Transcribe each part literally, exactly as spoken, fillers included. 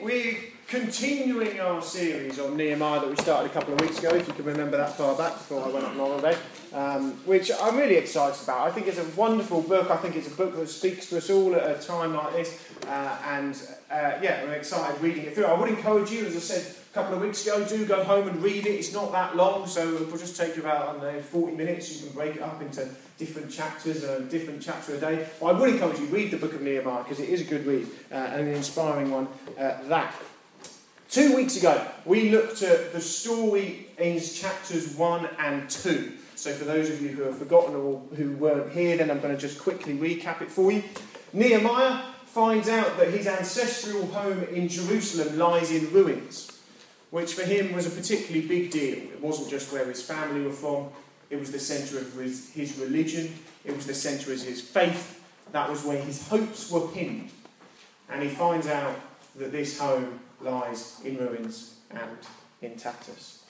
We're continuing our series on Nehemiah that we started a couple of weeks ago, if you can remember that far back before I went on holiday, um, which I'm really excited about. I think it's a wonderful book. I think it's a book that speaks to us all at a time like this, uh, and uh, yeah, I'm excited reading it through. I would encourage you, as I said a couple of weeks ago, do go home and read it. It's not that long, so it'll just take you about, I don't know, forty minutes. You can break it up into different chapters, a different chapter a day. But I would encourage you, read the book of Nehemiah, because it is a good read, uh, and an inspiring one at that. Two weeks ago, we looked at the story in chapters one and two. So for those of you who have forgotten or who weren't here, then I'm going to just quickly recap it for you. Nehemiah finds out that his ancestral home in Jerusalem lies in ruins, which for him was a particularly big deal. It wasn't just where his family were from, it was the centre of his, his religion, it was the centre of his faith, that was where his hopes were pinned. And he finds out that this home lies in ruins and in tatters.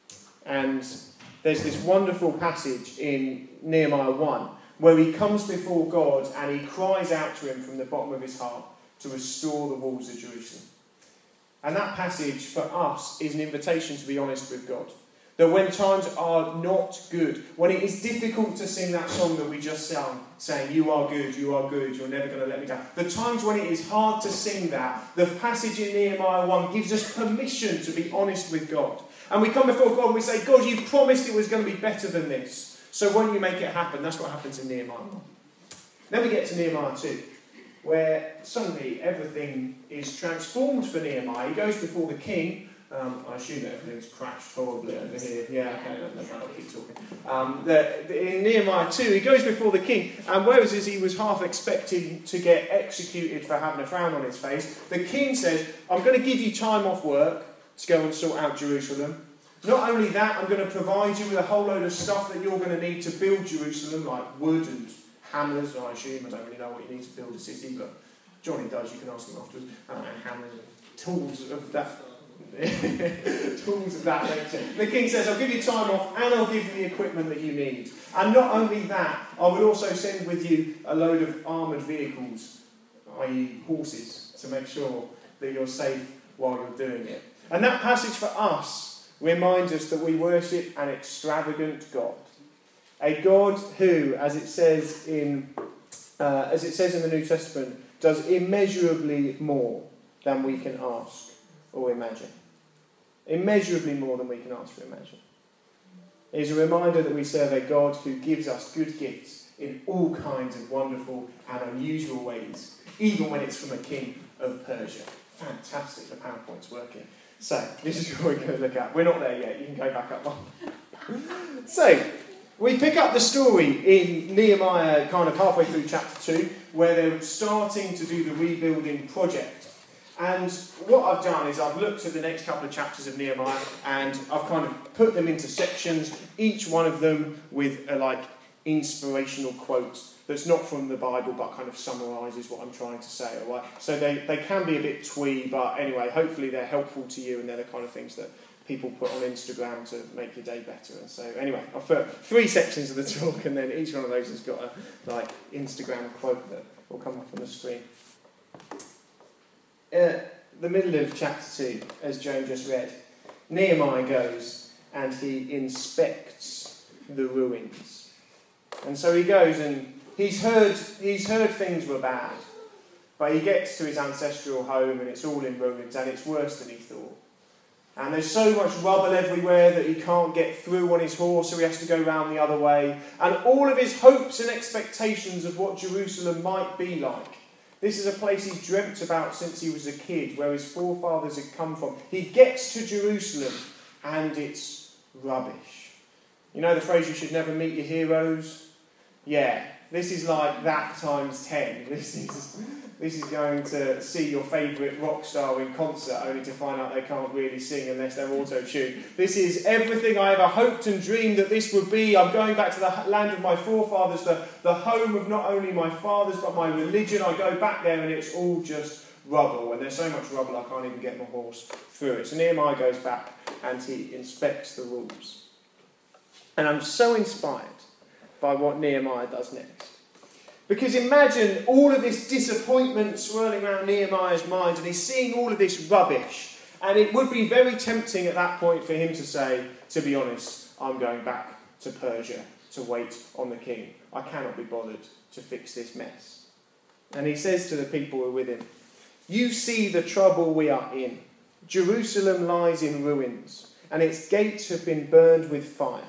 And there's this wonderful passage in Nehemiah one where he comes before God and he cries out to him from the bottom of his heart to restore the walls of Jerusalem. And that passage for us is an invitation to be honest with God. That when times are not good, when it is difficult to sing that song that we just sang, saying, "You are good, you are good, you're never going to let me down." The times when it is hard to sing that, the passage in Nehemiah one gives us permission to be honest with God. And we come before God and we say, "God, you promised it was going to be better than this. So won't you make it happen?" That's what happens in Nehemiah one. Then we get to Nehemiah two, where suddenly everything is transformed for Nehemiah. He goes before the king. Um, I assume that everything's crashed horribly over here. Yeah, okay, I'll keep talking. Um, the, the, in Nehemiah two, he goes before the king, and whereas he was half expecting to get executed for having a frown on his face, the king says, "I'm going to give you time off work to go and sort out Jerusalem. Not only that, I'm going to provide you with a whole load of stuff that you're going to need to build Jerusalem, like wood and hammers." I assume, I don't really know what you need to build a city, but Johnny does, you can ask him afterwards. Uh, and hammers and tools of that tools of that nature. The king says, "I'll give you time off and I'll give you the equipment that you need. And not only that, I will also send with you a load of armoured vehicles, that is horses, to make sure that you're safe while you're doing it." And that passage for us reminds us that we worship an extravagant God. A God who, as it says in uh, as it says in the New Testament, does immeasurably more than we can ask or imagine. Immeasurably more than we can ask or imagine. It is a reminder that we serve a God who gives us good gifts in all kinds of wonderful and unusual ways, even when it's from a king of Persia. Fantastic, the PowerPoint's working. So, this is what we're going to look at. We're not there yet, you can go back up one. So, we pick up the story in Nehemiah kind of halfway through chapter two, where they're starting to do the rebuilding project. And what I've done is I've looked at the next couple of chapters of Nehemiah and I've kind of put them into sections, each one of them with a like inspirational quote that's not from the Bible but kind of summarises what I'm trying to say. All right? So they, they can be a bit twee, but anyway, hopefully they're helpful to you and they're the kind of things that people put on Instagram to make your day better. And so anyway, I've put three sections of the talk and then each one of those has got a like Instagram quote that will come up on the screen. Uh, the middle of chapter two, as Joan just read, Nehemiah goes and he inspects the ruins. And so he goes and he's heard he's heard things were bad, but he gets to his ancestral home and it's all in ruins and it's worse than he thought. And there's so much rubble everywhere that he can't get through on his horse, so he has to go round the other way. And all of his hopes and expectations of what Jerusalem might be like. This is a place he dreamt about since he was a kid, where his forefathers had come from. He gets to Jerusalem and it's rubbish. You know the phrase, "you should never meet your heroes"? Yeah, this is like that times ten. This is this is going to see your favourite rock star in concert only to find out they can't really sing unless they're auto-tuned. This is everything I ever hoped and dreamed that this would be. I'm going back to the land of my forefathers, the, the home of not only my fathers but my religion. I go back there and it's all just rubble. And there's so much rubble I can't even get my horse through it. So Nehemiah goes back and he inspects the walls. And I'm so inspired by what Nehemiah does next. Because imagine all of this disappointment swirling around Nehemiah's mind, and he's seeing all of this rubbish. And it would be very tempting at that point for him to say, to be honest, I'm going back to Persia to wait on the king. I cannot be bothered to fix this mess. And he says to the people who are with him, you see the trouble we are in. Jerusalem lies in ruins, and its gates have been burned with fire.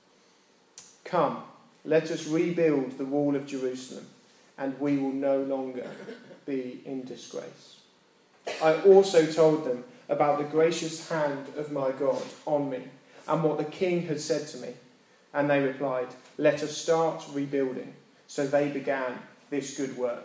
Come, let us rebuild the wall of Jerusalem, and we will no longer be in disgrace. I also told them about the gracious hand of my God on me, and what the king had said to me. And they replied, let us start rebuilding. So they began this good work.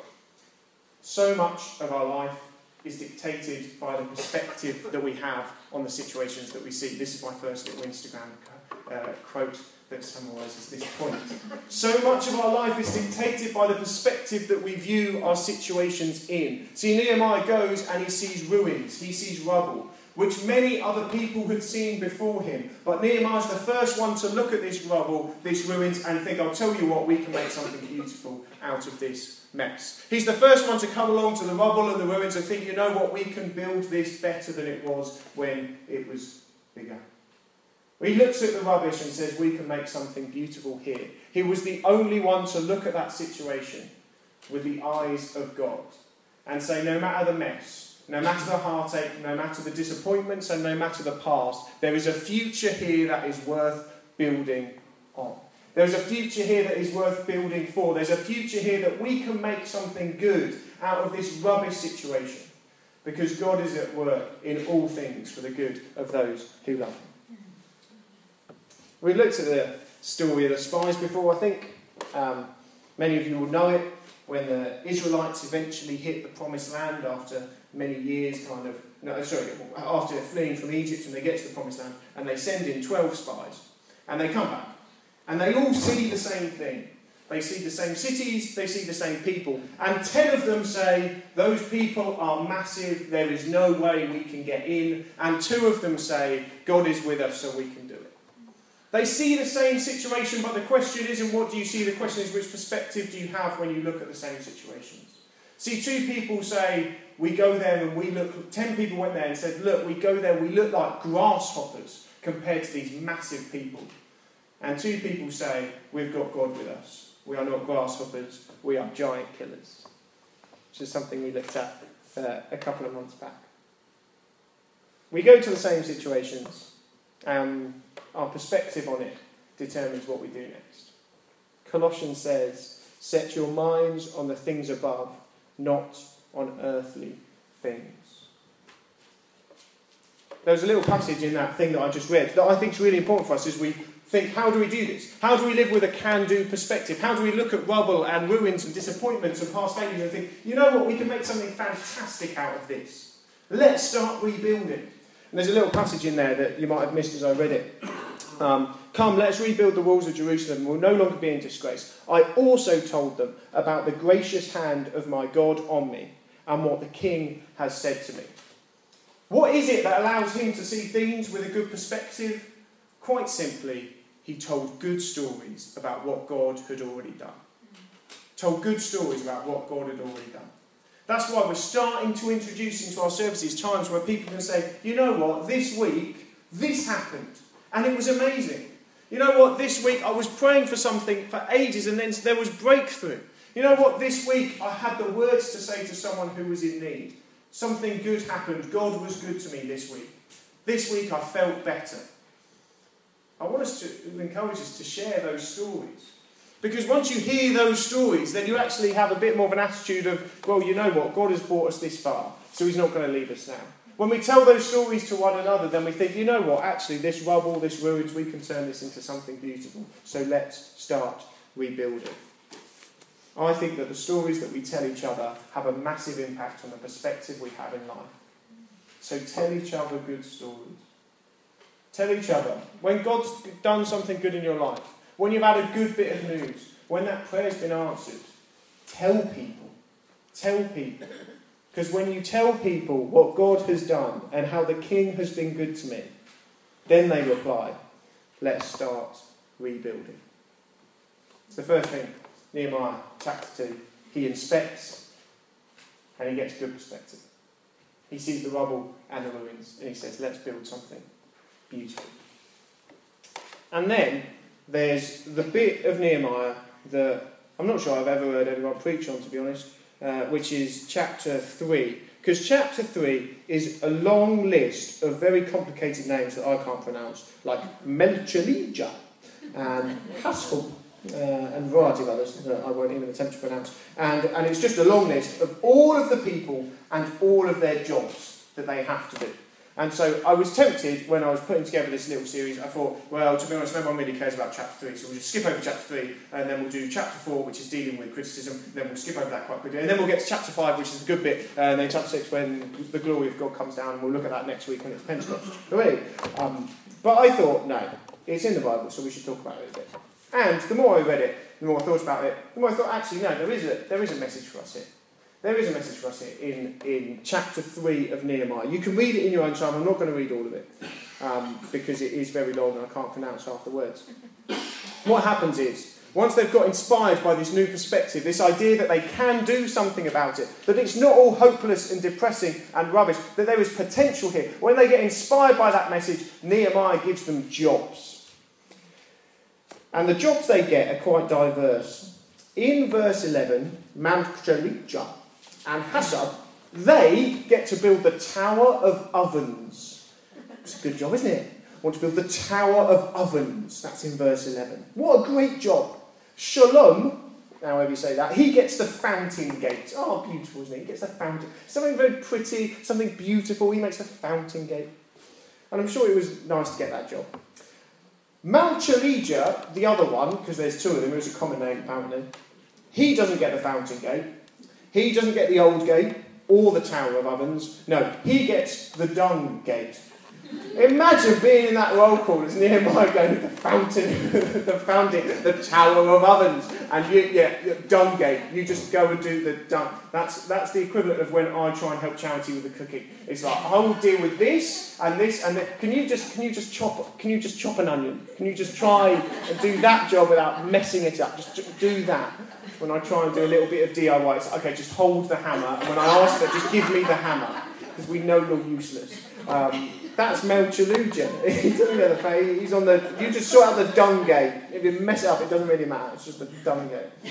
So much of our life is dictated by the perspective that we have on the situations that we see. This is my first little Instagram uh, quote that summarises this point. So much of our life is dictated by the perspective that we view our situations in. See, Nehemiah goes and he sees ruins, he sees rubble, which many other people had seen before him. But Nehemiah's the first one to look at this rubble, this ruins, and think, I'll tell you what, we can make something beautiful out of this mess. He's the first one to come along to the rubble and the ruins and think, you know what, we can build this better than it was when it was bigger. He looks at the rubbish and says, we can make something beautiful here. He was the only one to look at that situation with the eyes of God and say, no matter the mess, no matter the heartache, no matter the disappointments, and no matter the past, there is a future here that is worth building on. There is a future here that is worth building for. There's a future here that we can make something good out of this rubbish situation, because God is at work in all things for the good of those who love him. We've looked at the story of the spies before, I think. Um, many of you will know it. When the Israelites eventually hit the promised land after many years, kind of, no, sorry, after fleeing from Egypt, and they get to the promised land, and they send in twelve spies, and they come back, and they all see the same thing. They see the same cities, they see the same people, and ten of them say, those people are massive, there is no way we can get in, and two of them say, God is with us, so we can do it. They see the same situation, but the question isn't what do you see, the question is which perspective do you have when you look at the same situations. See, two people say, we go there and we look, ten people went there and said, look, we go there, we look like grasshoppers compared to these massive people. And two people say, we've got God with us. We are not grasshoppers, we are giant killers. Which is something we looked at uh, a couple of months back. We go to the same situations, and our perspective on it determines what we do next. Colossians says, set your minds on the things above, not on earthly things. There's a little passage in that thing that I just read that I think is really important for us as we think, how do we do this? How do we live with a can-do perspective? How do we look at rubble and ruins and disappointments and past failures and think, you know what, we can make something fantastic out of this. Let's start rebuilding. And there's a little passage in there that you might have missed as I read it. Um, Come, let's rebuild the walls of Jerusalem. We'll no longer be in disgrace. I also told them about the gracious hand of my God on me and what the king has said to me. What is it that allows him to see things with a good perspective? Quite simply, he told good stories about what God had already done. Told good stories about what God had already done. That's why we're starting to introduce into our services times where people can say, you know what, this week, this happened. And it was amazing. You know what, this week I was praying for something for ages and then there was breakthrough. You know what, this week I had the words to say to someone who was in need. Something good happened. God was good to me this week. This week I felt better. I want us to encourage us to share those stories. Because once you hear those stories, then you actually have a bit more of an attitude of, well, you know what, God has brought us this far, so he's not going to leave us now. When we tell those stories to one another, then we think, you know what, actually this rubble, this ruins, we can turn this into something beautiful. So let's start rebuilding. I think that the stories that we tell each other have a massive impact on the perspective we have in life. So tell each other good stories. Tell each other, when God's done something good in your life, when you've had a good bit of news, when that prayer's been answered, tell people. Tell people. Because when you tell people what God has done and how the King has been good to me, then they reply, let's start rebuilding. It's the first thing Nehemiah chapter two, he inspects and he gets good perspective. He sees the rubble and the ruins and he says, let's build something beautiful. And then there's the bit of Nehemiah that I'm not sure I've ever heard anyone preach on, to be honest, uh, which is chapter three. Because chapter three is a long list of very complicated names that I can't pronounce, like Melchalija and Haskell, uh, and a variety of others that I won't even attempt to pronounce. And, and it's just a long list of all of the people and all of their jobs that they have to do. And so I was tempted, when I was putting together this little series, I thought, well, to be honest, no one really cares about chapter three, so we'll just skip over chapter three, and then we'll do chapter four, which is dealing with criticism, then we'll skip over that quite quickly, and then we'll get to chapter five, which is the good bit, and then chapter six, when the glory of God comes down, and we'll look at that next week when it's Pentecost. Really? Um, but I thought, no, it's in the Bible, so we should talk about it a bit. And the more I read it, the more I thought about it, the more I thought, actually, no, there is a, there is a message for us here. There is a message for us here in, in chapter three of Nehemiah. You can read it in your own time. I'm not going to read all of it um, because it is very long and I can't pronounce half the words. What happens is, once they've got inspired by this new perspective, this idea that they can do something about it, that it's not all hopeless and depressing and rubbish, that there is potential here, when they get inspired by that message, Nehemiah gives them jobs. And the jobs they get are quite diverse. In verse eleven, Malchalija and Hassab, they get to build the Tower of Ovens. It's a good job, isn't it? Want to build the Tower of Ovens. That's in verse eleven. What a great job. Shalom, however you say that, he gets the fountain gate. Oh, beautiful, isn't it? He gets the fountain. Something very pretty, something beautiful. He makes the fountain gate. And I'm sure it was nice to get that job. Malchalija, the other one, because there's two of them, it was a common name apparently, he doesn't get the fountain gate. He doesn't get the old gate or the Tower of Ovens. No, he gets the dung gate. Imagine being in that roll call as Nehemiah going, the fountain, the fountain, the Tower of Ovens, and you, yeah, dung gate. You just go and do the dung. That's that's the equivalent of when I try and help charity with the cooking. It's like I will deal with this and this and that. Can you just can you just chop can you just chop an onion? Can you just try and do that job without messing it up? Just do that. When I try and do a little bit of D I Y, it's like, okay, just hold the hammer. And when I ask her, just give me the hammer because we know you're useless. Um, That's Melchalija. He doesn't get the pay. He's on the. You just sort out the dung gate. If you mess it up, it doesn't really matter. It's just the dung gate.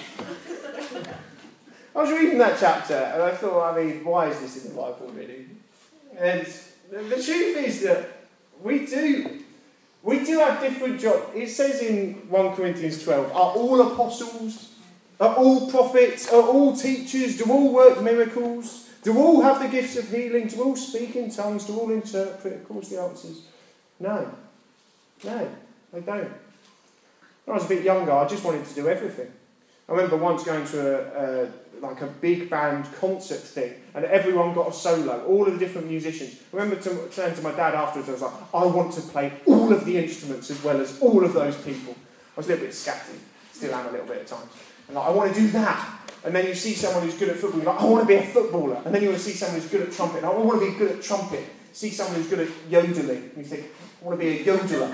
I was reading that chapter and I thought, I mean, why is this in the Bible, really? And the truth is that we do, we do have different jobs. It says in First Corinthians twelve, are all apostles? Are all prophets? Are all teachers? Do all work miracles? Do all have the gifts of healing? Do all speak in tongues? Do all interpret? Of course the answer is no. No, they don't. When I was a bit younger, I just wanted to do everything. I remember once going to a, a like a big band concert thing, and everyone got a solo, all of the different musicians. I remember to, saying to my dad afterwards, I was like, I want to play all of the instruments as well as all of those people. I was a little bit scatty, still am a little bit at times. And like, I want to do that. And then you see someone who's good at football, you're like, I want to be a footballer. And then you want to see someone who's good at trumpet, and I want to be good at trumpet. See someone who's good at yodeling, and you think, I want to be a yodeler.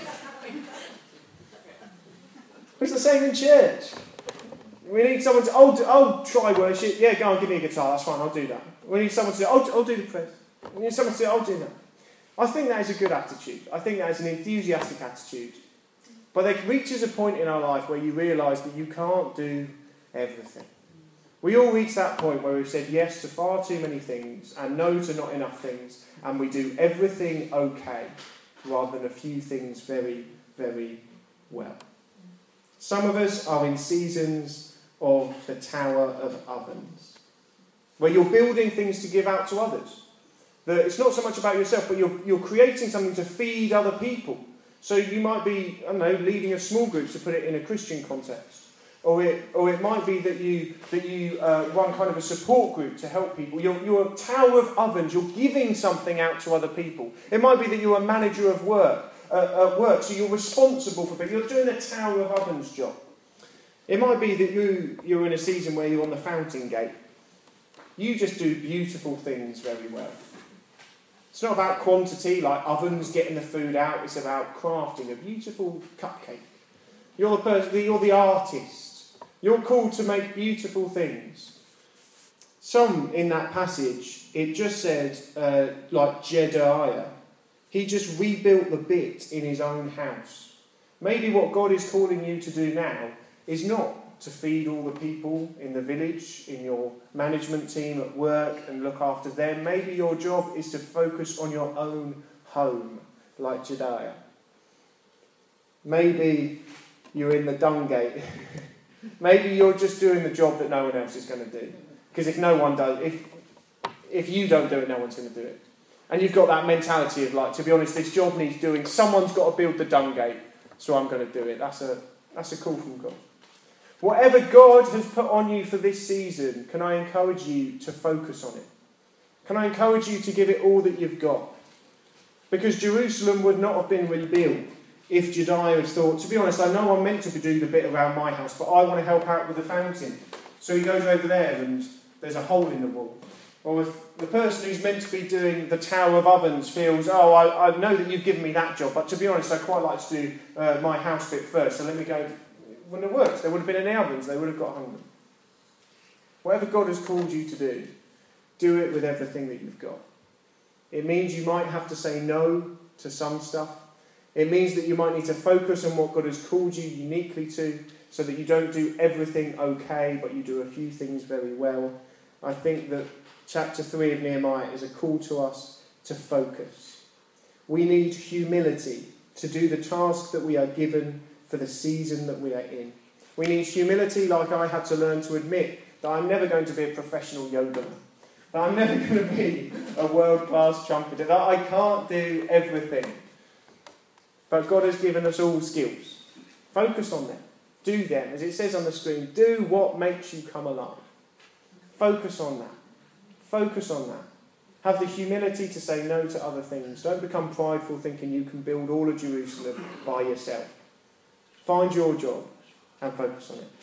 It's the same in church. We need someone to, oh, oh, try worship. Yeah, go on, give me a guitar, that's fine, I'll do that. We need someone to say, oh, I'll do the prayer. We need someone to say, I'll do that. I think that is a good attitude. I think that is an enthusiastic attitude. But there reaches a point in our life where you realise that you can't do everything. We all reach that point where we've said yes to far too many things and no to not enough things, and we do everything okay rather than a few things very, very well. Some of us are in seasons of the Tower of Ovens, where you're building things to give out to others. That it's not so much about yourself, but you're, you're creating something to feed other people. So you might be, I don't know, leading a small group, to put it in a Christian context. Or it, or it might be that you that you uh, run kind of a support group to help people. You're, you're a Tower of Ovens. You're giving something out to other people. It might be that you're a manager of work, uh, at work, so you're responsible for people. You're doing a Tower of Ovens job. It might be that you, you're in a season where you're on the fountain gate. You just do beautiful things very well. It's not about quantity, like ovens getting the food out. It's about crafting a beautiful cupcake. You're the person, you're the artist You're called to make beautiful things. Some in that passage, it just said, uh, like Jedediah, he just rebuilt the bit in his own house. Maybe what God is calling you to do now is not to feed all the people in the village, in your management team at work and look after them. Maybe your job is to focus on your own home, like Jedediah. Maybe you're in the dung gate. Maybe you're just doing the job that no one else is going to do. Because if no one does, if if you don't do it, no one's going to do it. And you've got that mentality of like, to be honest, this job needs doing. Someone's got to build the dung gate, so I'm going to do it. That's a that's a call from God. Whatever God has put on you for this season, can I encourage you to focus on it? Can I encourage you to give it all that you've got? Because Jerusalem would not have been rebuilt if Jedediah had thought, to be honest, I know I'm meant to do the bit around my house, but I want to help out with the fountain. So he goes over there and there's a hole in the wall. Or if the person who's meant to be doing the Tower of Ovens feels, oh, I, I know that you've given me that job, but to be honest, I quite like to do uh, my house bit first, so let me go. It wouldn't have worked. There would have been any ovens. They would have got hungry. Whatever God has called you to do, do it with everything that you've got. It means you might have to say no to some stuff. It means that you might need to focus on what God has called you uniquely to, so that you don't do everything okay, but you do a few things very well. I think that chapter three of Nehemiah is a call to us to focus. We need humility to do the task that we are given for the season that we are in. We need humility, like I had to learn to admit that I'm never going to be a professional yodeler, that I'm never going to be a world-class trumpeter, that I can't do everything. But God has given us all skills. Focus on them. Do them. As it says on the screen, do what makes you come alive. Focus on that. Focus on that. Have the humility to say no to other things. Don't become prideful thinking you can build all of Jerusalem by yourself. Find your job and focus on it.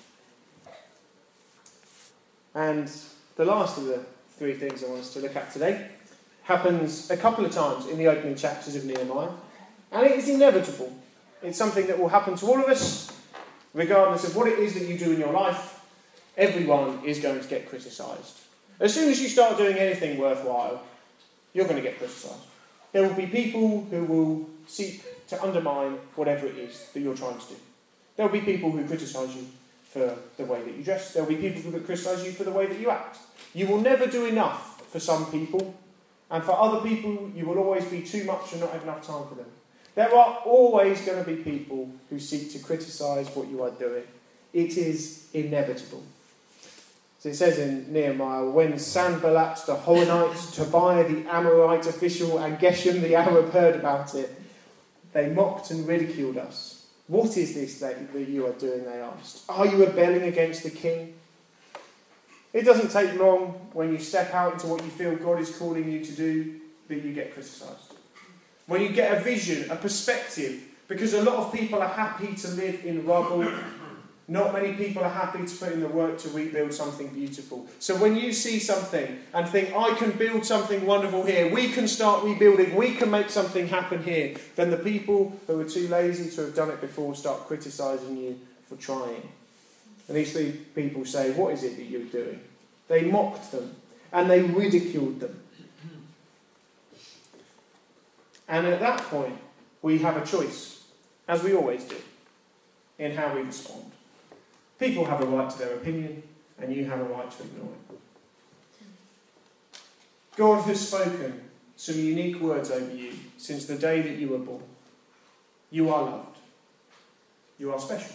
And the last of the three things I want us to look at today happens a couple of times in the opening chapters of Nehemiah. And it is inevitable. It's something that will happen to all of us, regardless of what it is that you do in your life. Everyone is going to get criticised. As soon as you start doing anything worthwhile, you're going to get criticised. There will be people who will seek to undermine whatever it is that you're trying to do. There will be people who criticise you for the way that you dress. There will be people who criticise you for the way that you act. You will never do enough for some people, and for other people you will always be too much and not have enough time for them. There are always going to be people who seek to criticise what you are doing. It is inevitable. So it says in Nehemiah, when Sanballat the Horonite, Tobiah the Amorite official, and Geshem the Arab heard about it, they mocked and ridiculed us. What is this that, that you are doing, they asked. Are you rebelling against the king? It doesn't take long when you step out into what you feel God is calling you to do that you get criticised. When you get a vision, a perspective, because a lot of people are happy to live in rubble. Not many people are happy to put in the work to rebuild something beautiful. So when you see something and think, I can build something wonderful here, we can start rebuilding, we can make something happen here, then the people who are too lazy to have done it before start criticising you for trying. And these three people say, what is it that you're doing? They mocked them and they ridiculed them. And at that point, we have a choice, as we always do, in how we respond. People have a right to their opinion, and you have a right to ignore it. God has spoken some unique words over you since the day that you were born. You are loved. You are special.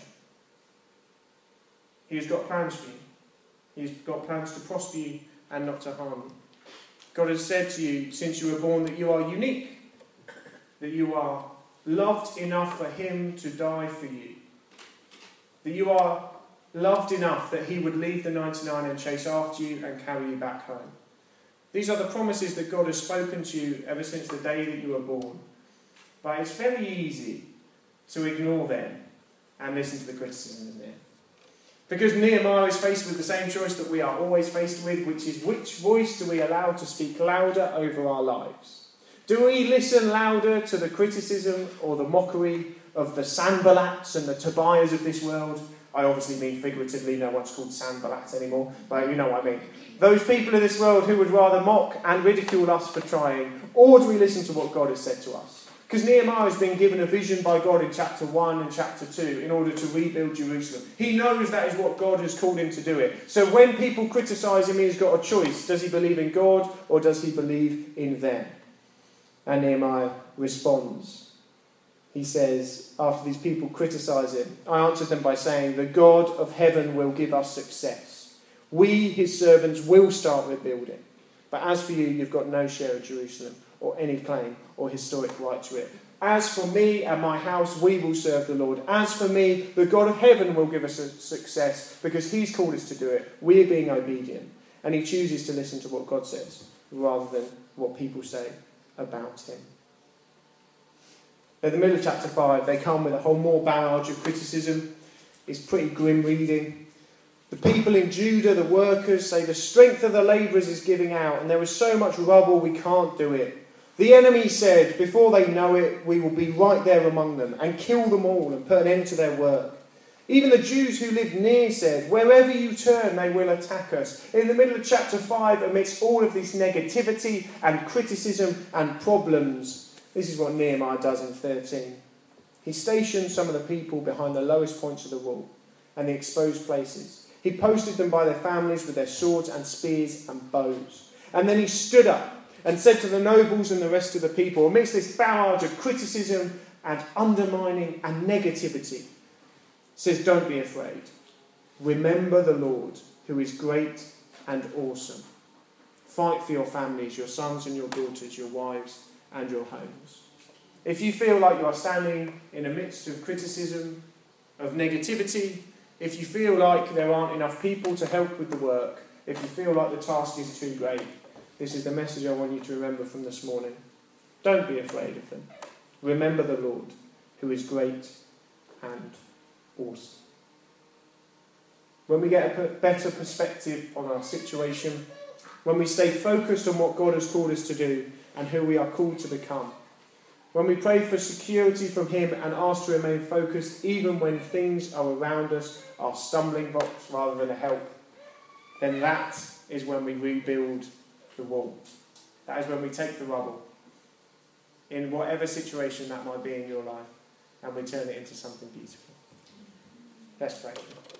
He has got plans for you. He's got plans to prosper you and not to harm you. God has said to you since you were born that you are unique, that you are loved enough for him to die for you, that you are loved enough that he would leave the ninety-nine and chase after you and carry you back home. These are the promises that God has spoken to you ever since the day that you were born. But it's very easy to ignore them and listen to the criticism in there. Because Nehemiah is faced with the same choice that we are always faced with, which is which voice do we allow to speak louder over our lives? Do we listen louder to the criticism or the mockery of the Sanballats and the Tobiahs of this world? I obviously mean figuratively, no one's called Sanballat anymore, but you know what I mean. Those people in this world who would rather mock and ridicule us for trying, or do we listen to what God has said to us? Because Nehemiah has been given a vision by God in chapter one and chapter two in order to rebuild Jerusalem. He knows that is what God has called him to do it. So when people criticise him, he's got a choice. Does he believe in God or does he believe in them? And Nehemiah responds. He says, after these people criticise him, I answered them by saying, the God of heaven will give us success. We, his servants, will start rebuilding. But as for you, you've got no share of Jerusalem or any claim or historic right to it. As for me and my house, we will serve the Lord. As for me, the God of heaven will give us a success because he's called us to do it. We're being obedient. And he chooses to listen to what God says rather than what people say about him. At the middle of chapter five, they come with a whole more barrage of criticism. It's pretty grim reading. The people in Judah, the workers, say the strength of the labourers is giving out and there is so much rubble we can't do it. The enemy said, before they know it, we will be right there among them and kill them all and put an end to their work. Even the Jews who lived near said, wherever you turn, they will attack us. In the middle of chapter five, amidst all of this negativity and criticism and problems, this is what Nehemiah does in thirteen. He stationed some of the people behind the lowest points of the wall and the exposed places. He posted them by their families with their swords and spears and bows. And then he stood up and said to the nobles and the rest of the people, amidst this barrage of criticism and undermining and negativity, says, don't be afraid. Remember the Lord, who is great and awesome. Fight for your families, your sons and your daughters, your wives and your homes. If you feel like you are standing in the midst of criticism, of negativity, if you feel like there aren't enough people to help with the work, if you feel like the task is too great, this is the message I want you to remember from this morning. Don't be afraid of them. Remember the Lord, who is great and awesome. When we get a better perspective on our situation, when we stay focused on what God has called us to do and who we are called to become, when we pray for security from him and ask to remain focused even when things are around us are stumbling blocks rather than a help, then that is when we rebuild the wall. That is when we take the rubble in whatever situation that might be in your life and we turn it into something beautiful. Let's pray.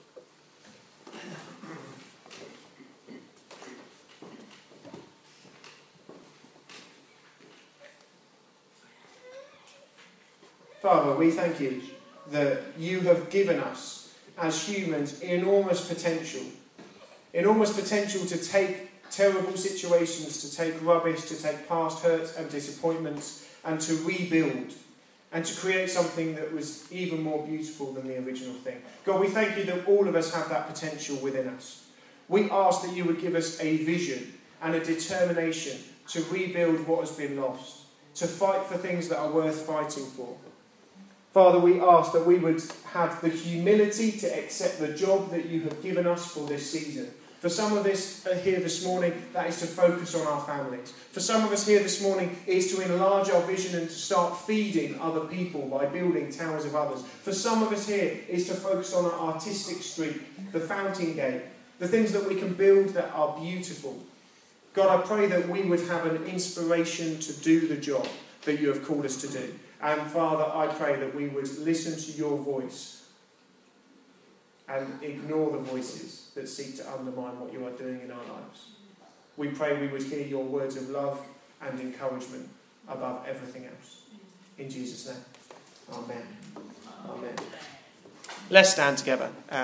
Father, we thank you that you have given us as humans enormous potential. Enormous potential to take terrible situations, to take rubbish, to take past hurts and disappointments, and to rebuild, and to create something that was even more beautiful than the original thing. God, we thank you that all of us have that potential within us. We ask that you would give us a vision and a determination to rebuild what has been lost, to fight for things that are worth fighting for. Father, we ask that we would have the humility to accept the job that you have given us for this season. For some of us here this morning, that is to focus on our families. For some of us here this morning, it is to enlarge our vision and to start feeding other people by building towers of others. For some of us here, it is to focus on our artistic streak, the fountain gate, the things that we can build that are beautiful. God, I pray that we would have an inspiration to do the job that you have called us to do. And Father, I pray that we would listen to your voice and ignore the voices that seek to undermine what you are doing in our lives. We pray we would hear your words of love and encouragement above everything else. In Jesus' name, amen. Amen. Let's stand together.